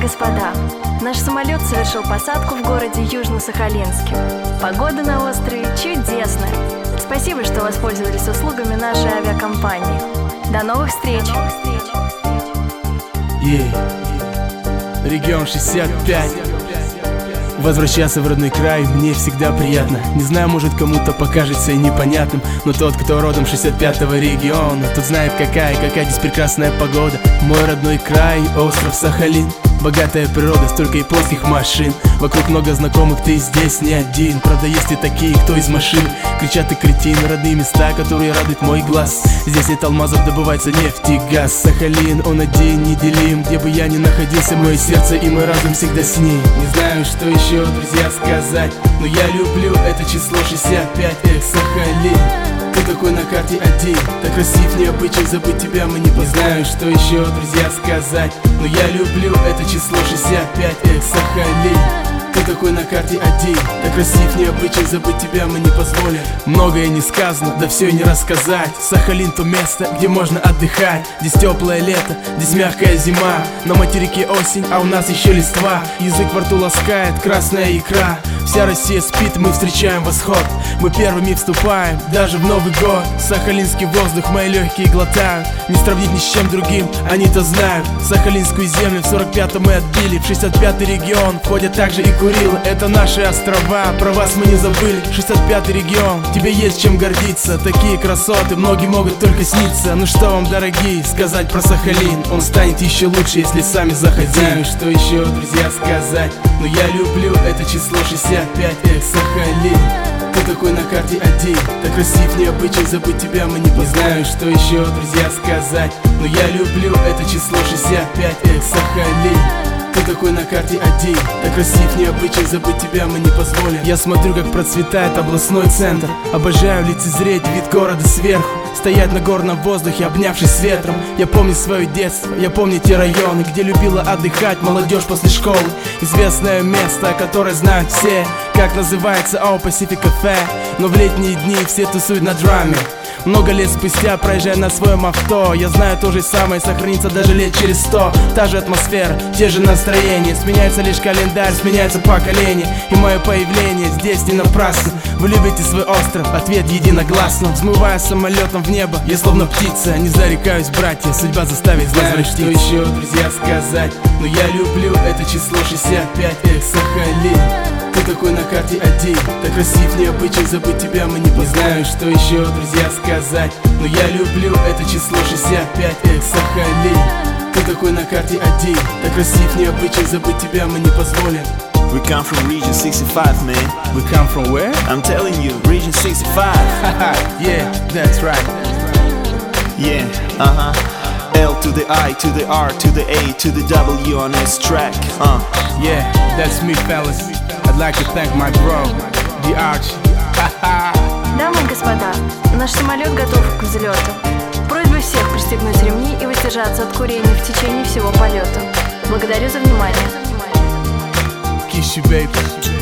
господа, наш самолет совершил посадку в городе Южно-Сахалинске. Погода на острове чудесная. Спасибо, что воспользовались услугами нашей авиакомпании. До новых встреч! Регион 65. Возвращаться в родной край мне всегда приятно. Не знаю, может кому-то покажется и непонятным, но тот, кто родом 65-го региона, тот знает, какая здесь прекрасная погода. Мой родной край, остров Сахалин. Богатая природа, столько японских машин. Вокруг много знакомых, ты здесь не один. Правда, есть и такие, кто из машин. Кричат и кретины, родные места, которые радуют мой глаз. Здесь нет алмазов, добывается нефть и газ. Сахалин, он один, неделим. Где бы я ни находился, мое сердце и мой разум всегда с ней. Не знаю, что еще, друзья, сказать, но я люблю это число 65. Эх, Сахалин, ты такой на карте один, так красив, необычен, забыть тебя мы не позволим. Не знаю, что еще, друзья, сказать, но я люблю это число 65. Эх, Сахалин, ты такой на карте один, так красив, необычен, забыть тебя мы не позволим. Многое не сказано, да все и не рассказать. Сахалин — то место, где можно отдыхать. Здесь теплое лето, здесь мягкая зима. На материке осень, а у нас еще листва. Язык во рту ласкает красная икра. Вся Россия спит, мы встречаем восход. Мы первыми вступаем, даже в Новый год. Сахалинский воздух мои легкие глотают. Не сравнить ни с чем другим, они-то знают. Сахалинскую землю в 45-м мы отбили. В 65-й регион входят также и Курилы. Это наши острова, про вас мы не забыли. 65-й регион, тебе есть чем гордиться. Такие красоты многие могут только сниться. Ну что вам, дорогие, сказать про Сахалин? Он станет еще лучше, если сами захотим. Знаю, что еще, друзья, сказать, но я люблю это число 65. Эх, Сахалин, ты такой на карте один, так красив, необычен, забыть тебя мы не позволим. Не знаю, что еще, друзья, сказать, но я люблю это число 65. Эх, Сахалин, ты такой на карте один, так красив, необычен, забыть тебя мы не позволим. Я смотрю, как процветает областной центр. Обожаю лицезреть вид города сверху. Стоять на горном воздухе, обнявшись с ветром. Я помню свое детство, я помню те районы, где любила отдыхать молодежь после школы. Известное место, которое знают все, как называется All Pacific Cafe. Но в летние дни все тусуют на драме. Много лет спустя, проезжая на своем авто, я знаю, то же самое сохранится даже лет через 100. Та же атмосфера, те же настроения. Сменяется лишь календарь, сменяется поколение. И мое появление здесь не напрасно. Вы любите свой остров, ответ единогласно. Взмывая самолетом в небо, я словно птица. Не зарекаюсь, братья, судьба заставит возвратиться. Что еще, друзья, сказать, но я люблю это число 65. Эх, Сахалин, ты такой на карте один, так красив, необычен, забыть тебя мы не позволим. Не знаю, что еще, друзья, сказать, но я люблю это число 65. Эх, Сахалин, ты такой на карте один, так красив, необычен, забыть тебя мы не позволим. We come from region 65, man. We come from where? I'm telling you, region 65. Yeah, that's right. Yeah, L to the I, to the R, to the A, to the W on this track. Yeah, that's me, fellas. I'd like to thank my bro, the Arch. Дамы и господа, наш самолет готов к взлету. Просьба всех пристегнуть ремни и воздержаться от курения в течение всего полета. Благодарю за внимание. Kiss you, baby.